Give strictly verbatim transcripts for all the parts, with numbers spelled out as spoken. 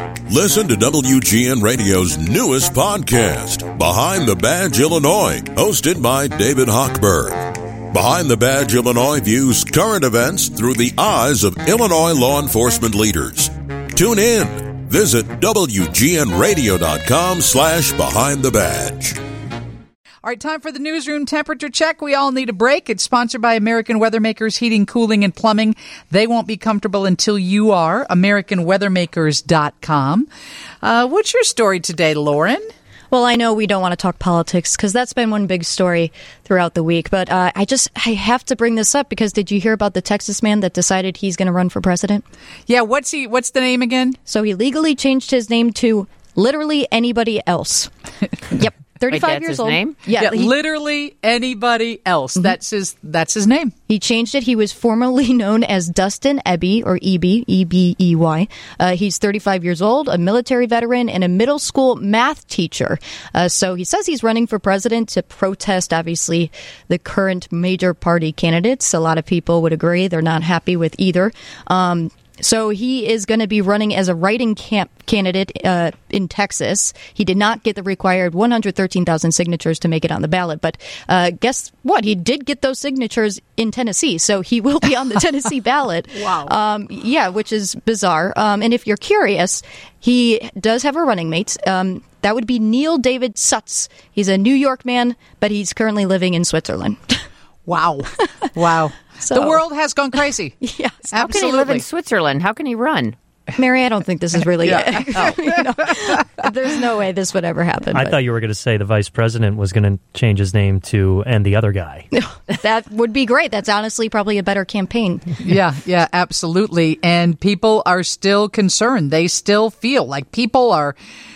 Listen to W G N Radio's newest podcast, Behind the Badge Illinois, hosted by David Hochberg. Behind the Badge Illinois views current events through the eyes of Illinois law enforcement leaders. Tune in. Visit W G N radio dot com slash behind the badge. All right, time for the newsroom temperature check. We all need a break. It's sponsored by American Weathermakers Heating, Cooling, and Plumbing. They won't be comfortable until you are. American Weathermakers dot com. Uh, what's your story today, Lauren? Well, I know we don't want to talk politics because that's been one big story throughout the week. But uh, I just I have to bring this up because did you hear about the Texas man that decided he's going to run for president? Yeah, what's he? What's the name again? So he legally changed his name to literally anybody else. Yep. thirty-five Wait, that's years his old. Name? Yeah, Yeah, he, literally anybody else. Mm-hmm. That's his. That's his name. He changed it. He was formerly known as Dustin Eby, or E B, E B E Y. Uh, he's thirty-five years old, a military veteran, and a middle school math teacher. Uh, so he says he's running for president to protest, obviously, the current major party candidates. A lot of people would agree they're not happy with either. Um, So he is going to be running as a write-in camp candidate uh, in Texas. He did not get the required one hundred thirteen thousand signatures to make it on the ballot. But uh, guess what? He did get those signatures in Tennessee. So he will be on the Tennessee ballot. Wow. Um, yeah, which is bizarre. Um, and if you're curious, he does have a running mate. Um, that would be Neil David Sutz. He's a New York man, but he's currently living in Switzerland. Wow. Wow. So, the world has gone crazy. Yes, How absolutely. can he live in Switzerland? How can he run? Mary, I don't think this is really Yeah. it. You know, there's no way this would ever happen. I but thought you were going to say the vice president was going to change his name to "and the other guy." that would be great. That's honestly probably a better campaign. Yeah, yeah, absolutely. And people are still concerned. They still feel like people are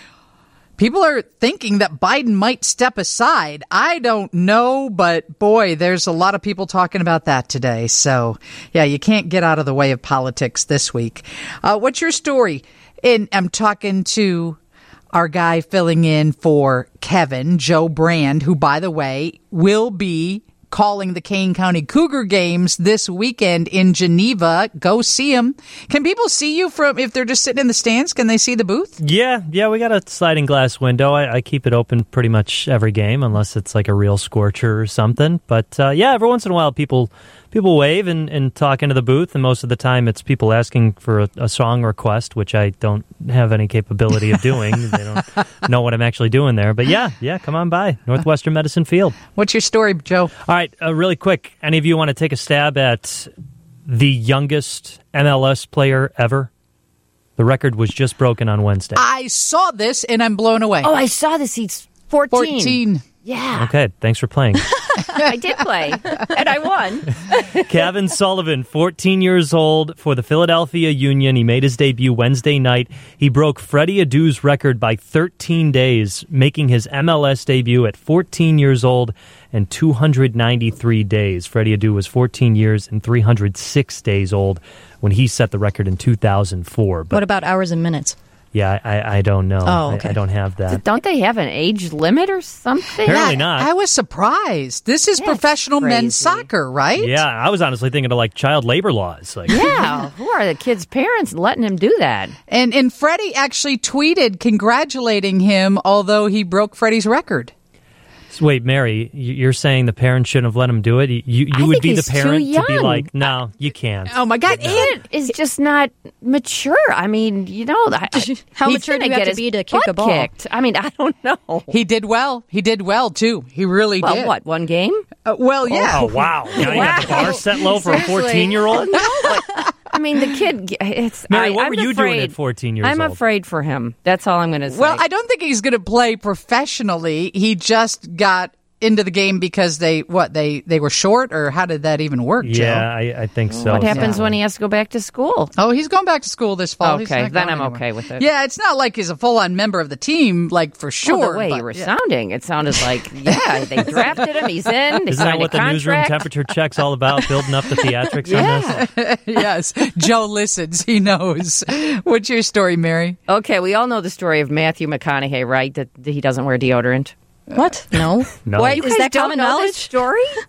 people are thinking that Biden might step aside. I don't know, but boy, there's a lot of people talking about that today. So, yeah, you can't get out of the way of politics this week. Uh, what's your story? And I'm talking to our guy filling in for Kevin, Joe Brand, who, by the way, will be calling the Kane County Cougar games this weekend in Geneva. Go see him. Can people see you from if they're just sitting in the stands? Can they see the booth? Yeah, yeah, we got a sliding glass window. I, I keep it open pretty much every game, unless it's like a real scorcher or something. But uh, yeah, every once in a while, people people wave and, and talk into the booth, and most of the time, it's people asking for a, a song request, which I don't have any capability of doing. They don't know what I'm actually doing there. But yeah, yeah, come on by Northwestern Medicine Field. What's your story, Joe? All right, uh, really quick. Any of you want to take a stab at the youngest M L S player ever? The record was just broken on Wednesday. I saw this and I'm blown away. Oh, I saw this. He's fourteen. fourteen. Yeah. Okay, thanks for playing. I did play, and I won. Kevin Sullivan, fourteen years old, for the Philadelphia Union. He made his debut Wednesday night. He broke Freddie Adu's record by thirteen days, making his M L S debut at fourteen years old and two hundred ninety-three days. Freddie Adu was fourteen years and three hundred six days old when he set the record in two thousand four. But what about hours and minutes? yeah, I, I don't know. Oh, okay. I, I don't have that. Don't they have an age limit or something? Apparently Yeah, not. I was surprised. This is That's professional crazy. men's soccer, right? Yeah, I was honestly thinking of like child labor laws. Like, Yeah. Who are the kid's parents letting him do that? And and Freddie actually tweeted congratulating him, although he broke Freddie's record. wait, Mary, you're saying the parents shouldn't have let him do it? You you I would think be the he's too parent to be young. like, no, you can't. Oh my God! The kid is just not mature. I mean, you know, I, How he's mature do gonna you have get to his be to kick a butt ball? Kicked. I mean, I don't know. He did well. He did well too. He really Well, did. what, one game? Uh, well, yeah. Oh, wow. Now you got the bar set low for a Seriously. fourteen-year-old? No, but, I mean, the kid, it's... Mary, I, what I'm were you afraid, doing at fourteen years I'm old? afraid for him. That's all I'm going to say. Well, I don't think he's going to play professionally. He just got into the game because they what they they were short, or how did that even work, Joe? Yeah, I, I think so. What happens Yeah. when he has to go back to school? Oh, he's going back to school this fall. He's Okay, not then going I'm anywhere. okay with it. Yeah, it's not like he's a full-on member of the team, like for sure. Well, the way but, you were yeah. sounding, it sounded like, yeah, they drafted him, he's in, they Isn't that signed what a the newsroom contract. temperature check's all about, building up the theatrics Yeah. on this? Yes, Joe listens. He knows. What's your story, Mary? Okay, we all know the story of Matthew McConaughey, right? That he doesn't wear deodorant. What? No. No. What? You Is guys that don't common know knowledge? this story?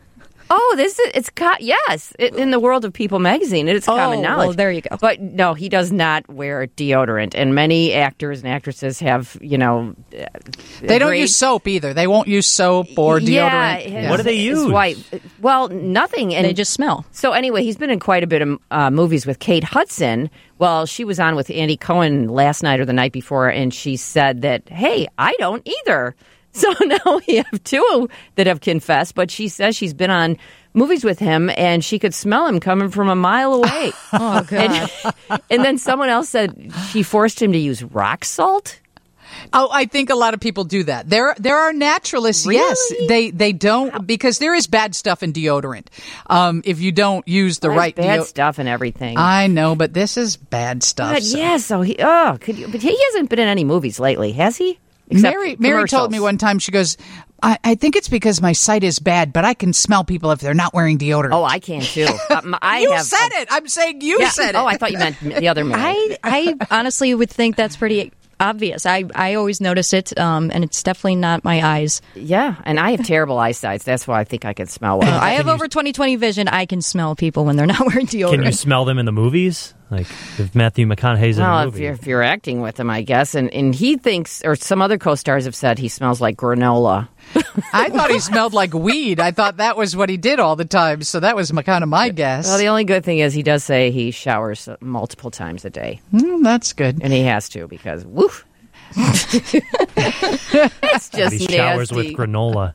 Oh, this is, it's, co- yes, it, in the world of People magazine, it's Oh, common knowledge. well, there you go. But no, he does not wear deodorant. And many actors and actresses have, you know. They don't agreed. use soap either. They won't use soap or deodorant. Yeah, his- What do they his use? wife- well, nothing. And They just smell. So anyway, he's been in quite a bit of uh, movies with Kate Hudson. Well, she was on with Andy Cohen last night or the night before, and she said that, hey, I don't either. So now we have two that have confessed, but she says she's been on movies with him, and she could smell him coming from a mile away. Oh, God. And, and then someone else said she forced him to use rock salt. Oh, I think a lot of people do that. There, there are naturalists. Really? Yes, they they don't because there is bad stuff in deodorant. Um, if you don't use the There's right bad deo- stuff and everything. I know, but this is bad stuff. But so- yeah, so he oh, could you? But he hasn't been in any movies lately, has he? Except Mary, Mary told me commercials. one time. She goes, I, "I think it's because my sight is bad, but I can smell people if they're not wearing deodorant." Oh, I can too. Um, I you have, said it. I'm saying you Yeah. said it. Oh, I thought you meant the other man. I, I honestly would think that's pretty obvious. I, I always notice it, um, and it's definitely not my eyes. Yeah, and I have terrible eyesight. That's why I think I can smell well. Uh, I have over twenty twenty vision. I can smell people when they're not wearing deodorant. Can you smell them in the movies? Like if Matthew McConaughey's in a well, if movie. you're, if you're acting with him, I guess. And, and he thinks, or some other co-stars have said he smells like granola. I thought he smelled like weed. I thought that was what he did all the time. So that was my, kind of my guess. Well, the only good thing is he does say he showers multiple times a day. Mm, that's good. And he has to because, woof. It's just he showers nasty. with granola.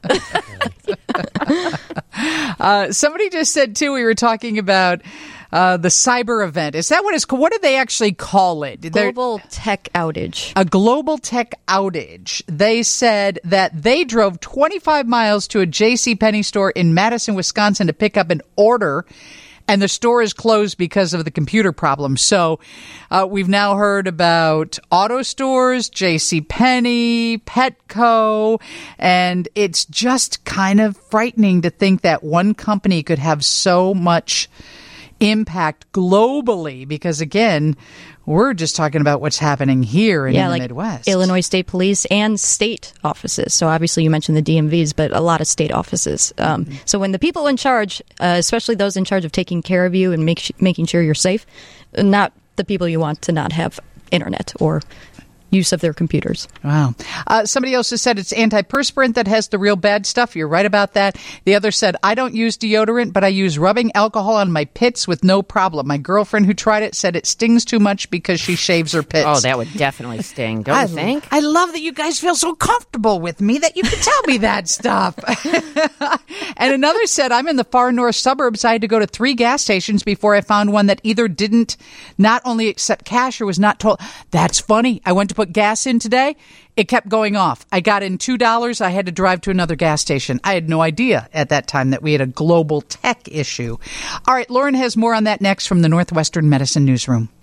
Uh, somebody just said too. We were talking about uh, the cyber event. Is that what it's called? What do they actually call it? They're- Global tech outage. a global tech outage. They said that they drove twenty-five miles to a JCPenney store in Madison, Wisconsin to pick up an order, and the store is closed because of the computer problem. So uh, we've now heard about auto stores, JCPenney, Petco, and it's just kind of frightening to think that one company could have so much impact globally because, again, we're just talking about what's happening here and Yeah, in the like Midwest. Illinois State Police and state offices. So obviously you mentioned the D M Vs, but a lot of state offices. Um, Mm-hmm. So when the people in charge, uh, especially those in charge of taking care of you and make sh- making sure you're safe, not the people you want to not have internet or use of their computers. Wow. Uh, somebody else has said it's antiperspirant that has the real bad stuff. You're right about that. The other said, I don't use deodorant, but I use rubbing alcohol on my pits with no problem. My girlfriend who tried it said it stings too much because she shaves her pits. Oh, that would definitely sting, don't I, you think? I love that you guys feel so comfortable with me that you can tell me that stuff. And another said, I'm in the far north suburbs. I had to go to three gas stations before I found one that either didn't not only accept cash or was not told. That's funny. I went to put gas in today. It kept going off. I got in two dollars. I had to drive to another gas station. I had no idea at that time that we had a global tech issue. All right, Lauren has more on that next from the Northwestern Medicine Newsroom.